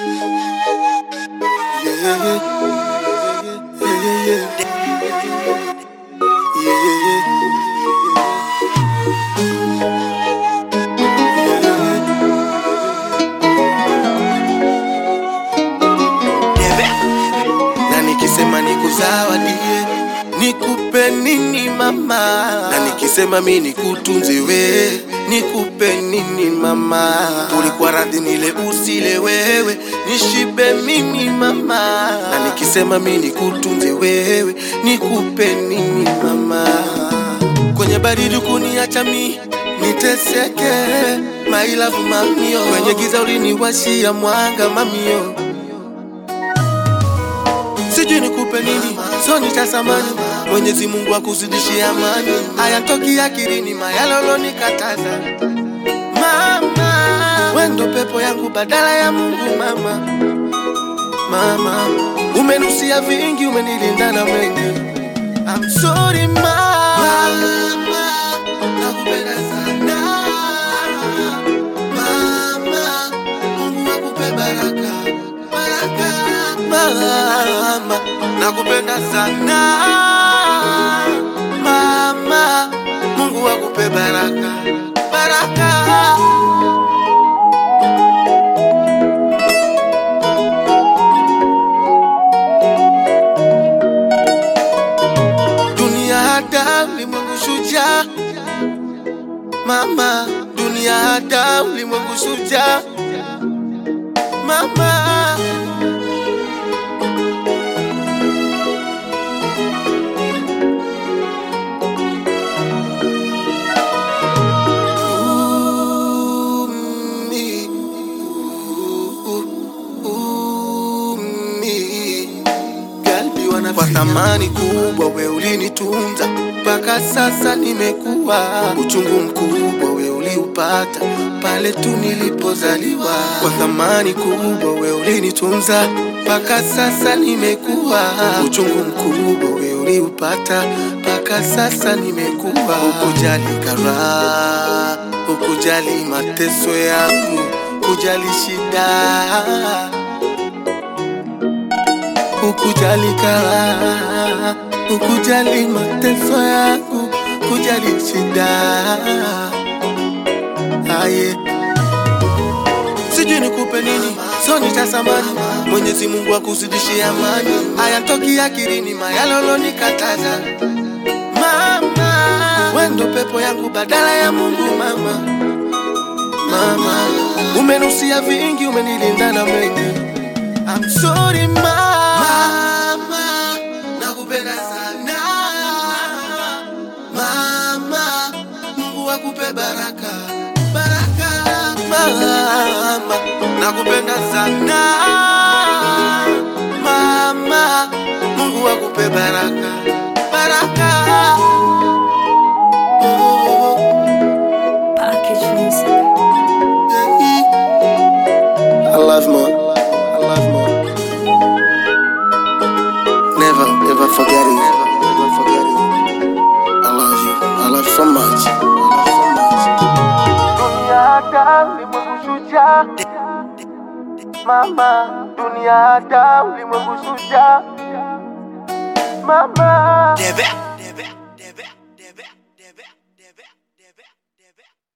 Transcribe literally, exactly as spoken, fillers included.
Na nikisema nikuzawadie, nikupe nini mama? Na nikisema mimi nikutunze we, nikupe nini mama? Ulikuwa radhi nile usile wewe, nishibe mimi mama? Na nikisema mimi nikutunze wewe, nikupe nini mama? Kwenye baridi kuniacha mimi niteseke, my love mamio. Kwenye giza uliniwashia mwanga mamio. Sijui nikupe nini, so nitasamani. Mwenyezi Mungu akuzidishie amani. Hayatoki akilini mayalolo nikataza. Mama, wewe ndo pepo yangu badala ya Mungu mama. Mama, umenusia vingi, umenilinda na mengi. I'm sorry mama, nakupenda sana. Mama, Mungu akupe baraka, baraka. Mama, nakupenda sana. Mama, Mungu akupe baraka, baraka. Dunia hada ulimwengu shujaa. Mama, dunia hada ulimwengu shujaa. Mama, kwa thamani kubwa we ulinitunza, mpaka sasa nimekuwa. Uchungu mkubwa we uliupata pale tu nilipozaliwa. Kwa thamani kubwa we ulinitunza, mpaka sasa nimekuwa. Uchungu mkubwa we uliupata, mpaka sasa nimekuwa. Ukujali karaha, ukujali mateso yangu, kujali shida. Ukujali karaha, ukujali mateso yangu, kujali shida. Aye, sijui nikupe nini, so nitasamani. Mwenyezi Mungu akuzidishie amani. Hayatoki akilini mayalolo nikataza. Mama, wewe ndo pepo yangu badala ya Mungu mama. Mama, umenusia vingi, umenilinda na mengi. I'm sorry mama, nakupenda sana. Mama, Mungu akupe baraka, baraka. Mama, nakupenda sana. Mama, Mungu akupe baraka, baraka. Oh. Package music. I love mom. Never, ever forget it. Never, never forget it. I love you. I love you so much. Dunia hada ulimwengu shujaa. Mama, dunia hada ulimwengu shujaa. Mama.